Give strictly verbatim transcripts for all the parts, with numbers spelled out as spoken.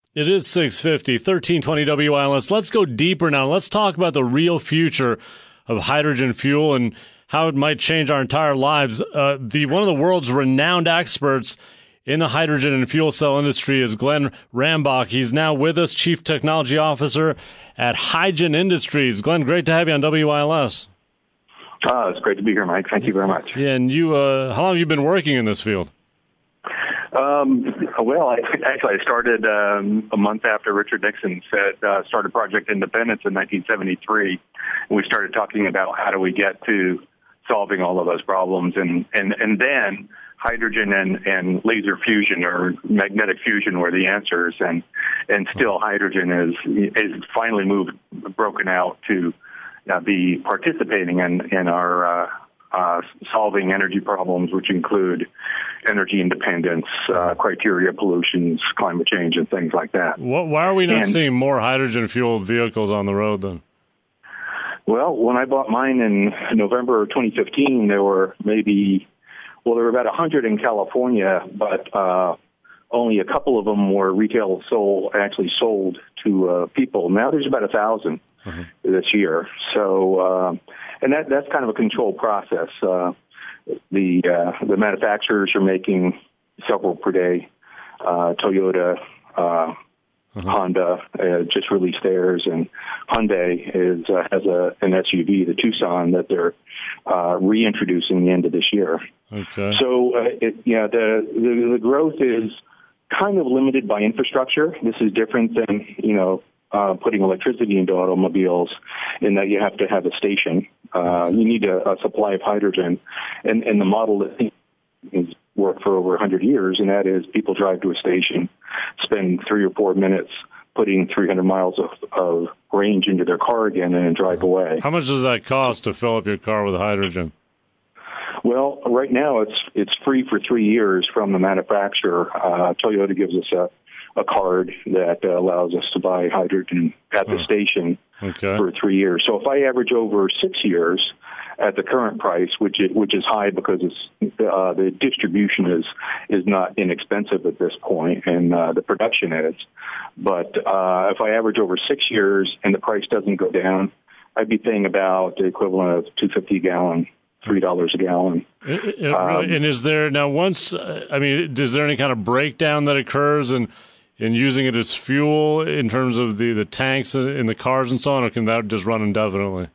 It is six fifty, thirteen twenty W I L S. Let's go deeper now. Let's talk about the real future of hydrogen fuel and how it might change our entire lives. Uh, the one of the world's renowned experts in the hydrogen and fuel cell industry is Glenn Rambach. He's now with us, Chief Technology Officer at Hygen Industries. Glenn, great to have you on W I L S. Oh, it's great to be here, Mike. Thank you very much. Yeah, and you, uh, how long have you been working in this field? Um, well, I, actually, I started um, a month after Richard Nixon said uh, started Project Independence in nineteen seventy-three. And we started talking about how do we get to solving all of those problems, and and and then hydrogen and, and laser fusion or magnetic fusion were the answers, and and still hydrogen is is finally moved broken out to uh, be participating in in our uh, uh, solving energy problems, which include energy independence, uh, criteria pollutions, climate change, and things like that. What, why are we not and, seeing more hydrogen-fueled vehicles on the road then? Well, when I bought mine in November of twenty fifteen, there were maybe, well, there were about one hundred in California, but uh, only a couple of them were retail sold, actually sold to uh, people. Now there's about one thousand uh-huh. this year. So, uh, and that that's kind of a controlled process. Uh, The uh, the manufacturers are making several per day. Uh, Toyota, uh, uh-huh. Honda uh, just released theirs, and Hyundai is uh, has a an S U V, the Tucson, that they're uh, reintroducing the end of this year. Okay. So uh, it, yeah, the, the the growth is kind of limited by infrastructure. This is different than you know. Uh, putting electricity into automobiles, in that you have to have a station. Uh, you need a, a supply of hydrogen, and, and the model that has worked for over one hundred years, and that is people drive to a station, spend three or four minutes putting three hundred miles of, of range into their car again, and then drive away. How much does that cost to fill up your car with hydrogen? Well, right now it's it's free for three years from the manufacturer. Uh, Toyota gives us a a card that uh, allows us to buy hydrogen at the oh. station okay. for three years. So if I average over six years at the current price, which is, which is high because it's, uh, the distribution is is not inexpensive at this point, and uh, the production is. But uh, if I average over six years and the price doesn't go down, I'd be paying about the equivalent of two hundred fifty a gallon. Three dollars a gallon. It, it um, really, and is there now once? Uh, I mean, is there any kind of breakdown that occurs in in using it as fuel in terms of the, the tanks in the cars and so on, or can that just run indefinitely?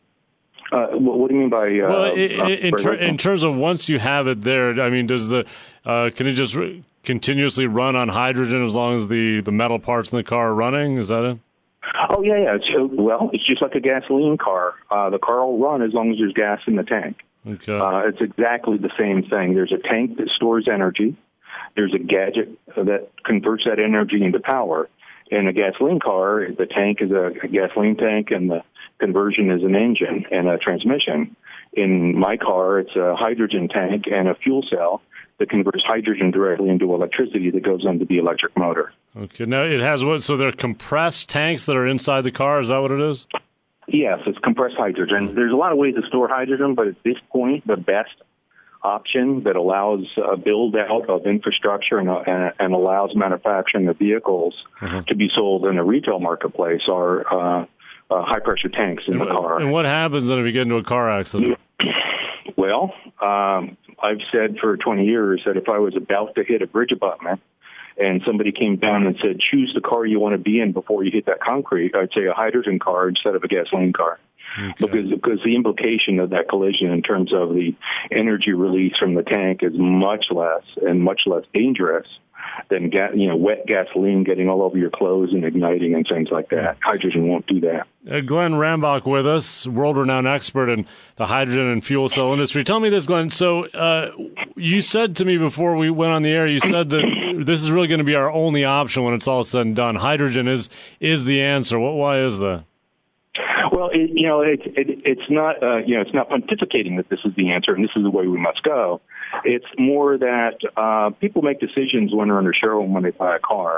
Uh, what, what do you mean by? Uh, well, in, uh, in, ter- in terms of once you have it there, I mean, does the uh, can it just re- continuously run on hydrogen as long as the, the metal parts in the car are running? Is that it? Oh, yeah, yeah. So, well, it's just like a gasoline car. Uh, the car will run as long as there's gas in the tank. Okay. Uh, it's exactly the same thing. There's a tank that stores energy. There's a gadget that converts that energy into power. In a gasoline car, the tank is a, a gasoline tank, and the conversion is an engine and a transmission. In my car, it's a hydrogen tank and a fuel cell that converts hydrogen directly into electricity that goes into the electric motor. Okay. Now, it has what? So they're compressed tanks that are inside the car? Is that what it is? Yes, it's compressed hydrogen. There's a lot of ways to store hydrogen, but at this point, the best option that allows a build-out of infrastructure and, and, and allows manufacturing of vehicles uh-huh. to be sold in the retail marketplace are uh, uh, high-pressure tanks in and, the car. And what happens then if you get into a car accident? Well, um, I've said for twenty years that if I was about to hit a bridge abutment and somebody came down and said, choose the car you want to be in before you hit that concrete, I'd say a hydrogen car instead of a gasoline car. Okay. Because because the implication of that collision in terms of the energy release from the tank is much less and much less dangerous than ga- you know wet gasoline getting all over your clothes and igniting and things like that. Hydrogen won't do that. Uh, Glenn Rambach with us, world-renowned expert in the hydrogen and fuel cell industry. Tell me this, Glenn. So uh, you said to me before we went on the air, you said that this is really going to be our only option when it's all said and done. Hydrogen is is the answer. What? Why is that? Well, it, you know, it, it, it's not, uh, you know, it's not pontificating that this is the answer and this is the way we must go. It's more that uh, people make decisions when they're in a showroom when they buy a car,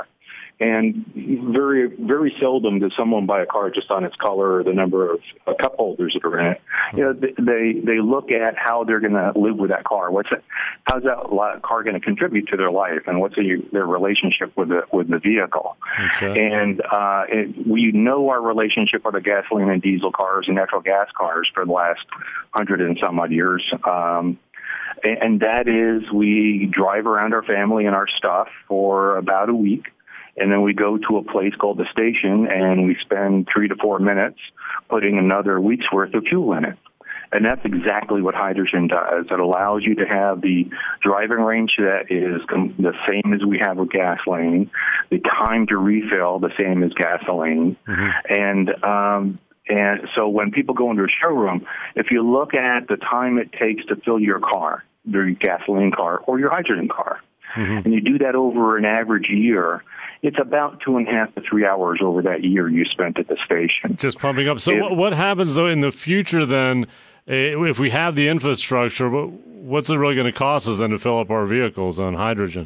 And very, very seldom does someone buy a car just on its color or the number of uh, cup holders that are in it. You know, they they look at how they're going to live with that car. What's it, how's that car going to contribute to their life, and what's the, their relationship with the with the vehicle? Okay. And uh, it, we know our relationship with the gasoline and diesel cars and natural gas cars for the last hundred and some odd years. Um, and that is, we drive around our family and our stuff for about a week. And then we go to a place called the station, and we spend three to four minutes putting another week's worth of fuel in it. And that's exactly what hydrogen does. It allows you to have the driving range that is the same as we have with gasoline, the time to refill the same as gasoline. Mm-hmm. And um, and so when people go into a showroom, if you look at the time it takes to fill your car, your gasoline car or your hydrogen car, mm-hmm. and you do that over an average year, it's about two and a half to three hours over that year you spent at the station. Just pumping up. So it, what happens, though, in the future then, if we have the infrastructure, what's it really going to cost us then to fill up our vehicles on hydrogen?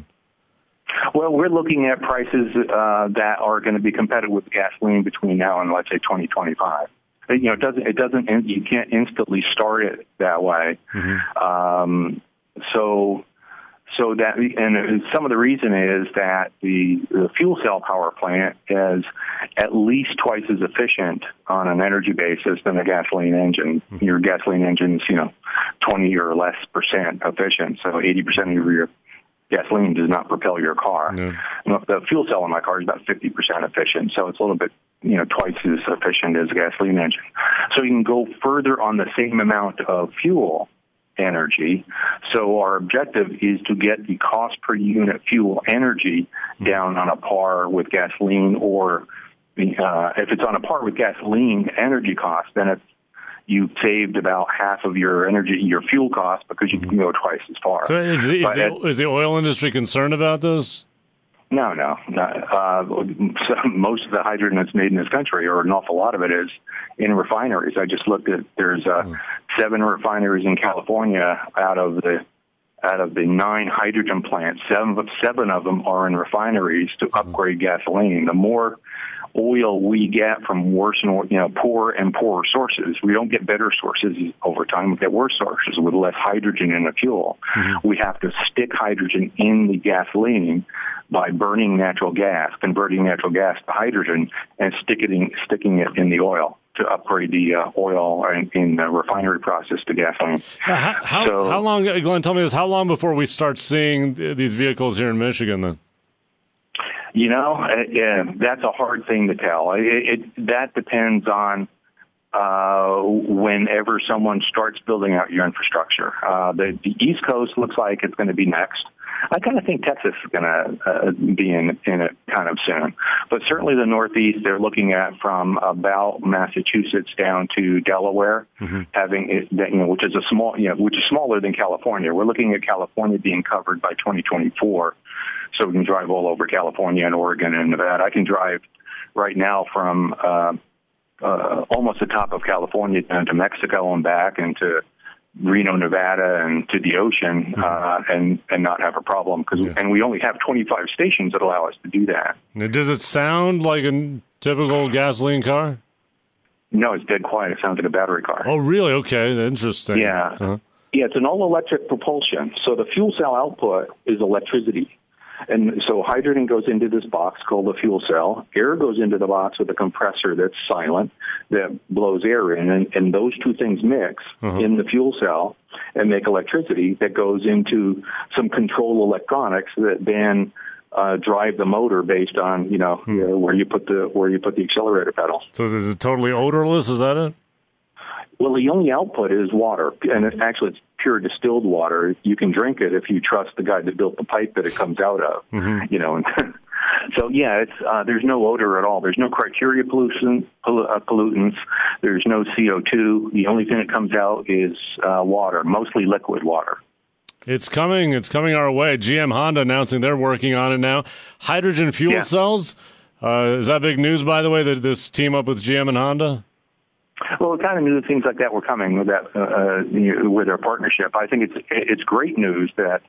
Well, we're looking at prices uh, that are going to be competitive with gasoline between now and, let's say, twenty twenty-five. You know, it doesn't, it doesn't, you can't instantly start it that way. Mm-hmm. Um, so... So that, and some of the reason is that the, the fuel cell power plant is at least twice as efficient on an energy basis than a gasoline engine. Mm-hmm. Your gasoline engine's, you know, twenty or less percent efficient. So eighty percent of your gasoline does not propel your car. No. The fuel cell in my car is about fifty percent efficient. So it's a little bit, you know, twice as efficient as a gasoline engine. So you can go further on the same amount of fuel energy. So our objective is to get the cost per unit fuel energy down on a par with gasoline, or uh, if it's on a par with gasoline energy cost, then it's, you've saved about half of your energy, your fuel cost, because you can go twice as far. So is the, is the, is the oil industry concerned about this? No, no. no. Uh, so most of the hydrogen that's made in this country, or an awful lot of it, is in refineries. I just looked at, there's uh, mm. seven refineries in California out of the out of the nine hydrogen plants. Seven, seven of them are in refineries to upgrade gasoline. The more oil we get from worse and, you know, poor and poorer sources, we don't get better sources over time. We get worse sources with less hydrogen in the fuel. Mm-hmm. We have to stick hydrogen in the gasoline by burning natural gas, converting natural gas to hydrogen, and stick it in, sticking it in the oil to upgrade the uh, oil in, in the refinery process to gasoline. Uh, how, how, so, how long, Glenn, tell me this, how long before we start seeing these vehicles here in Michigan then? You know, uh, that's a hard thing to tell. It, it that depends on uh, whenever someone starts building out your infrastructure. Uh, the, the East Coast looks like it's going to be next. I kind of think Texas is going to uh, be in, in it kind of soon. But certainly the Northeast, they're looking at from about Massachusetts down to Delaware, mm-hmm. having it, you know, which is a small, you know, which is smaller than California. We're looking at California being covered by twenty twenty-four, so we can drive all over California and Oregon and Nevada. I can drive right now from uh, uh, almost the top of California down to Mexico and back, and to Reno, Nevada, and to the ocean, uh, and and not have a problem, because yeah. and we only have twenty-five stations that allow us to do that. Now, does it sound like a typical gasoline car? No, it's dead quiet. It sounds like a battery car. Oh, really? Okay, interesting. Yeah, uh-huh. yeah. It's an all-electric propulsion, so the fuel cell output is electricity. And so hydrogen goes into this box called the fuel cell. Air goes into the box with a compressor that's silent that blows air in. And, and those two things mix uh-huh. in the fuel cell and make electricity that goes into some control electronics that then uh, drive the motor based on, you know, hmm. you know, where you put the where you put the accelerator pedal. So is it totally odorless? Is that it? Well, the only output is water, and it, actually it's pure distilled water. You can drink it if you trust the guy that built the pipe that it comes out of. Mm-hmm. You know, so yeah, it's uh, there's no odor at all. There's no criteria pollution, poll- uh, pollutants. There's no C O two. The only thing that comes out is uh, water, mostly liquid water. It's coming. It's coming our way. G M Honda announcing they're working on it now. Hydrogen fuel yeah. cells. Uh, is that big news, by the way, that this team up with G M and Honda? Well, we kind of knew things like that were coming with that uh, with their partnership. I think it's it's great news that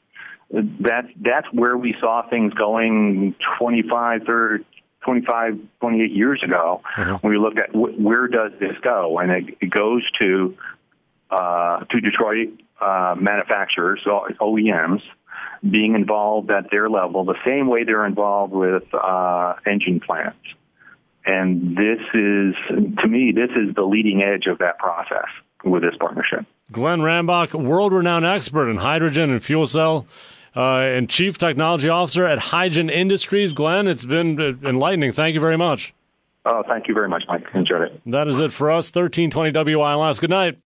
that that's where we saw things going twenty-five, thirty, twenty-five, twenty-eight years ago. Mm-hmm. When we looked at wh- where does this go, and it, it goes to uh, to Detroit uh, manufacturers, O E Ms, being involved at their level, the same way they're involved with uh, engine plants. And this is, to me, this is the leading edge of that process with this partnership. Glenn Rambach, world-renowned expert in hydrogen and fuel cell, uh, and Chief Technology Officer at Hygen Industries. Glenn, it's been enlightening. Thank you very much. Oh, thank you very much, Mike. Enjoyed it. That is it for us. thirteen twenty W I L S. Good night.